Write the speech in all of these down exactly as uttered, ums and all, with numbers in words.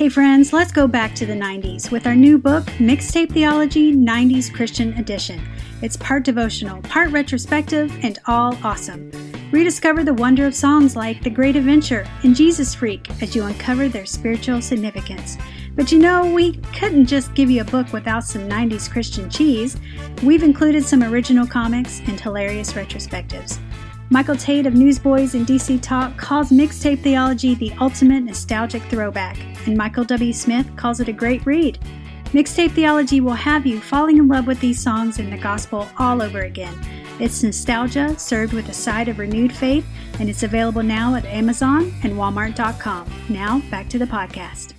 Hey friends, let's go back to the nineties with our new book, Mixtape Theology nineties Christian Edition. It's part devotional, part retrospective, and all awesome. Rediscover the wonder of songs like The Great Adventure and Jesus Freak as you uncover their spiritual significance. But you know, we couldn't just give you a book without some nineties Christian cheese. We've included some original comics and hilarious retrospectives. Michael Tate of Newsboys and D C Talk calls Mixtape Theology the ultimate nostalgic throwback, and Michael W. Smith calls it a great read. Mixtape Theology will have you falling in love with these songs and the gospel all over again. It's nostalgia served with a side of renewed faith, and it's available now at Amazon and Walmart dot com. Now, back to the podcast.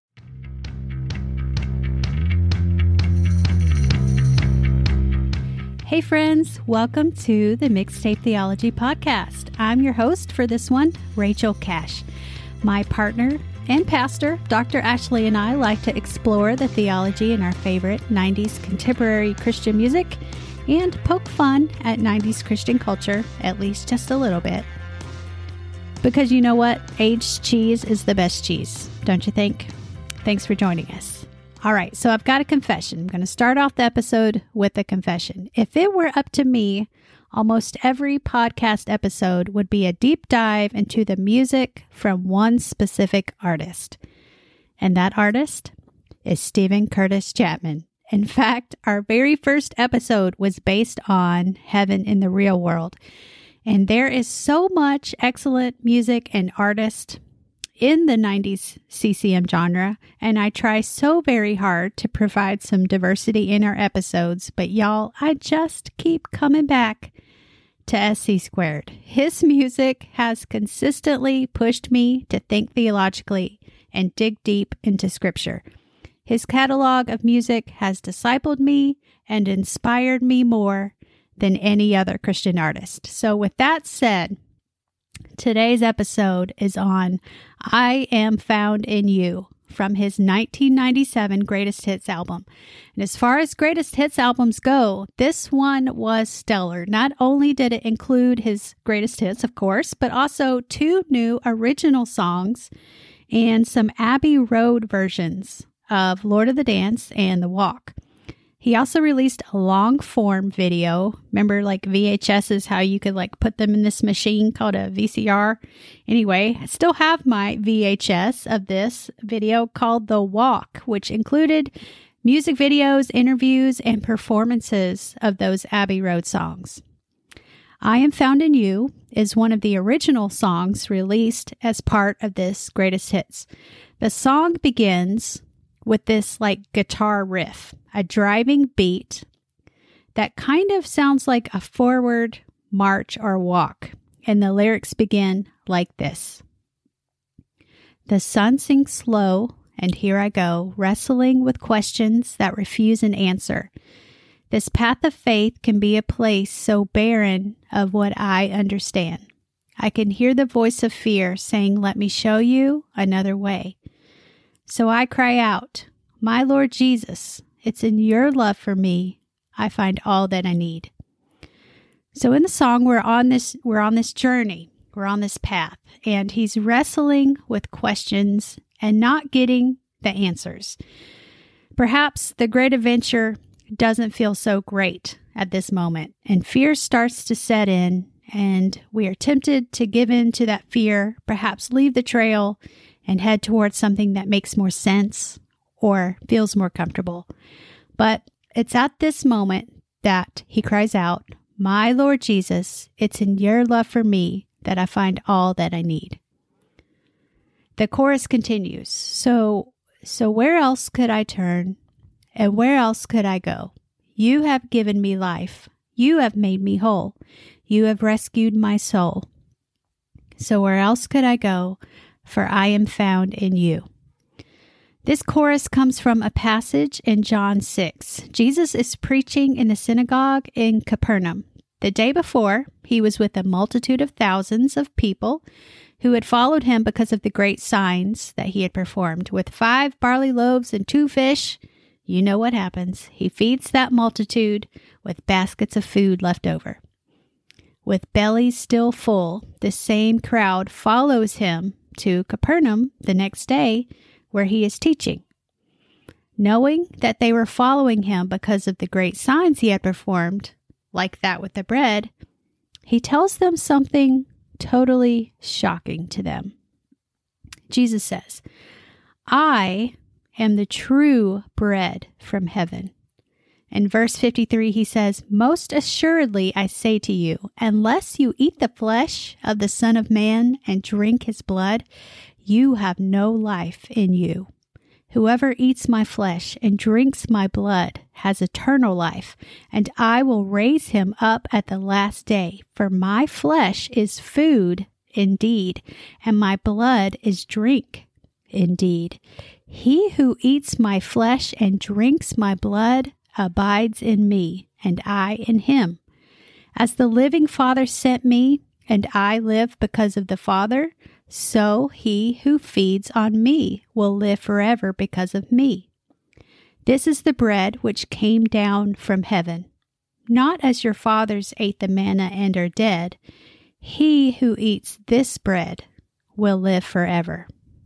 Hey friends, welcome to the Mixtape Theology Podcast. I'm your host for this one, Rachel Cash. My partner and pastor, Doctor Ashley, and I like to explore the theology in our favorite nineties contemporary Christian music and poke fun at nineties Christian culture, at least just a little bit. Because you know what? Aged cheese is the best cheese, don't you think? Thanks for joining us. All right, so I've got a confession. I'm going to start off the episode with a confession. If it were up to me, almost every podcast episode would be a deep dive into the music from one specific artist. And that artist is Steven Curtis Chapman. In fact, our very first episode was based on Heaven in the Real World. And there is so much excellent music and artist in the nineties C C M genre, and I try so very hard to provide some diversity in our episodes, but y'all, I just keep coming back to S C Squared. His music has consistently pushed me to think theologically and dig deep into Scripture. His catalog of music has discipled me and inspired me more than any other Christian artist. So with that said, today's episode is on I Am Found in You from his nineteen ninety-seven Greatest Hits album. And as far as Greatest Hits albums go, this one was stellar. Not only did it include his greatest hits, of course, but also two new original songs and some Abbey Road versions of Lord of the Dance and The Walk. He also released a long-form video. Remember, like V H S's, how you could like put them in this machine called a V C R? Anyway, I still have my V H S of this video called The Walk, which included music videos, interviews, and performances of those Abbey Road songs. I Am Found in You is one of the original songs released as part of this Greatest Hits. The song begins with this like guitar riff, a driving beat that kind of sounds like a forward march or walk. And the lyrics begin like this. The sun sinks slow, and here I go, wrestling with questions that refuse an answer. This path of faith can be a place so barren of what I understand. I can hear the voice of fear saying, let me show you another way. So I cry out, my Lord Jesus, it's in your love for me I find all that I need. So in the song, we're on this we're on this journey, we're on this path, and he's wrestling with questions and not getting the answers. Perhaps the great adventure doesn't feel so great at this moment, and fear starts to set in, and we are tempted to give in to that fear, perhaps leave the trail and head towards something that makes more sense or feels more comfortable. But it's at this moment that he cries out, my Lord Jesus, it's in your love for me that I find all that I need. The chorus continues, so, so where else could I turn and where else could I go? You have given me life. You have made me whole. You have rescued my soul. So where else could I go? For I am found in you. This chorus comes from a passage in John six. Jesus is preaching in the synagogue in Capernaum. The day before, he was with a multitude of thousands of people who had followed him because of the great signs that he had performed. With five barley loaves and two fish, you know what happens. He feeds that multitude with baskets of food left over. With bellies still full, the same crowd follows him to Capernaum the next day, where he is teaching. Knowing that they were following him because of the great signs he had performed, like that with the bread, he tells them something totally shocking to them. Jesus says, "I am the true bread from heaven." In verse fifty-three, he says, "Most assuredly I say to you, unless you eat the flesh of the Son of Man and drink his blood, you have no life in you. Whoever eats my flesh and drinks my blood has eternal life, and I will raise him up at the last day. For my flesh is food indeed, and my blood is drink indeed. He who eats my flesh and drinks my blood abides in me, and I in him. As the living Father sent me, and I live because of the Father, so he who feeds on me will live forever because of me. This is the bread which came down from heaven. Not as your fathers ate the manna and are dead. He who eats this bread will live forever."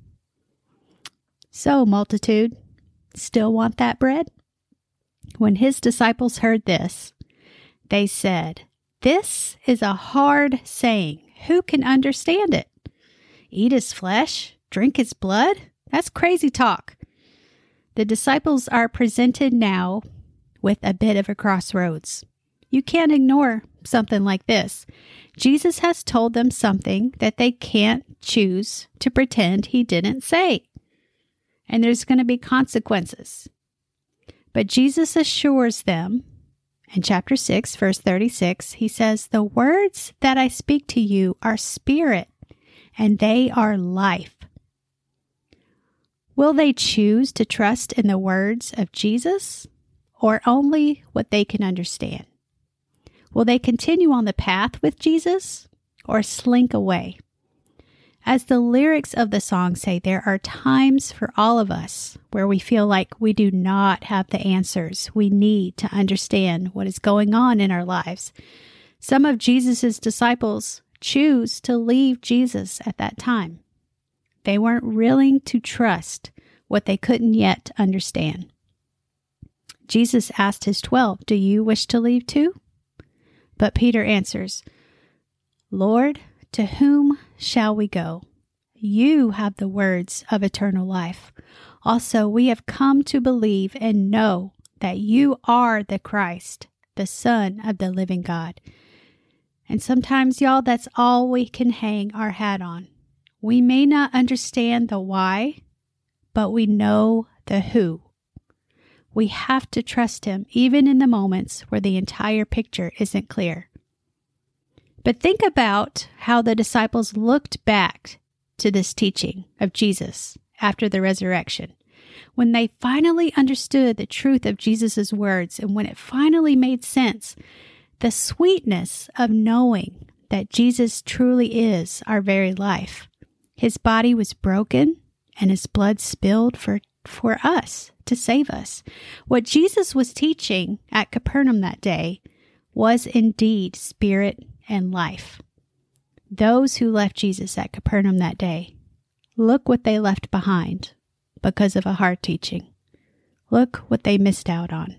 So, multitude, still want that bread? When his disciples heard this, they said, "This is a hard saying. Who can understand it? Eat his flesh, drink his blood? That's crazy talk." The disciples are presented now with a bit of a crossroads. You can't ignore something like this. Jesus has told them something that they can't choose to pretend he didn't say. And there's going to be consequences. But Jesus assures them, in chapter six, verse thirty-six, he says, "The words that I speak to you are spirit, and they are life." Will they choose to trust in the words of Jesus, or only what they can understand? Will they continue on the path with Jesus, or slink away? As the lyrics of the song say, there are times for all of us where we feel like we do not have the answers we need to understand what is going on in our lives. Some of Jesus' disciples choose to leave Jesus at that time. They weren't willing to trust what they couldn't yet understand. Jesus asked his twelve, "Do you wish to leave too?" But Peter answers, "Lord, to whom shall we go? You have the words of eternal life. Also, we have come to believe and know that you are the Christ, the Son of the living God." And sometimes, y'all, that's all we can hang our hat on. We may not understand the why, but we know the who. We have to trust him, even in the moments where the entire picture isn't clear. But think about how the disciples looked back to this teaching of Jesus after the resurrection. When they finally understood the truth of Jesus' words, and when it finally made sense, the sweetness of knowing that Jesus truly is our very life. His body was broken and his blood spilled for, for us to save us. What Jesus was teaching at Capernaum that day was indeed spirit and life. Those who left Jesus at Capernaum that day, look what they left behind because of a hard teaching. Look what they missed out on.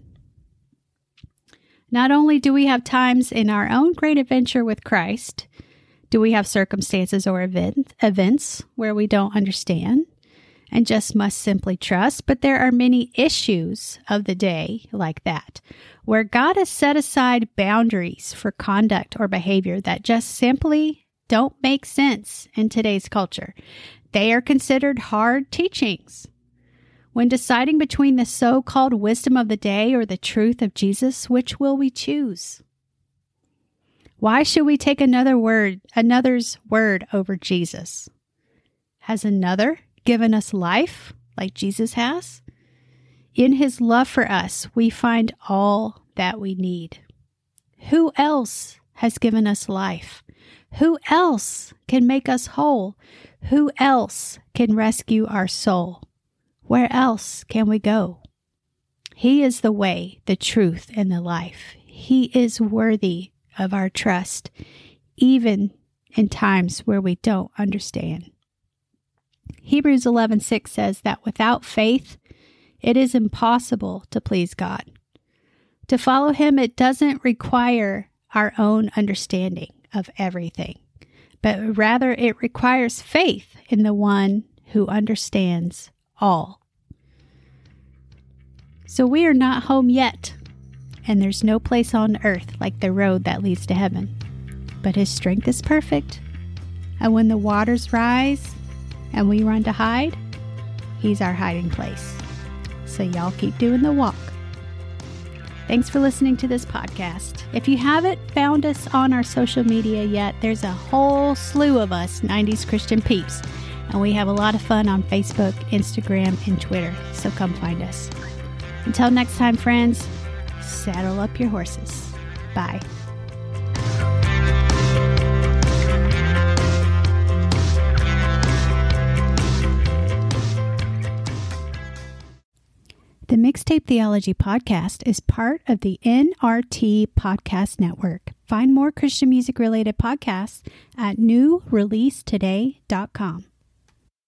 Not only do we have times in our own great adventure with Christ, do we have circumstances or event, events where we don't understand and just must simply trust, but there are many issues of the day like that, where God has set aside boundaries for conduct or behavior that just simply don't make sense in today's culture. They are considered hard teachings. When deciding between the so-called wisdom of the day or the truth of Jesus, which will we choose? Why should we take another word, another's word over Jesus? Has another given us life like Jesus has? In his love for us, we find all that we need. Who else has given us life? Who else can make us whole? Who else can rescue our soul? Where else can we go? He is the way, the truth, and the life. He is worthy of our trust, even in times where we don't understand. Hebrews eleven six says that without faith, it is impossible to please God. To follow Him, it doesn't require our own understanding of everything, but rather it requires faith in the one who understands all. So we are not home yet, and there's no place on earth like the road that leads to heaven. But His strength is perfect, and when the waters rise and we run to hide, He's our hiding place. So y'all keep doing the walk. Thanks for listening to this podcast. If you haven't found us on our social media yet, there's a whole slew of us nineties Christian peeps, and we have a lot of fun on Facebook, Instagram, and Twitter, so come find us. Until next time, friends, saddle up your horses. Bye. The Mixtape Theology Podcast is part of the N R T Podcast Network. Find more Christian music-related podcasts at new release today dot com.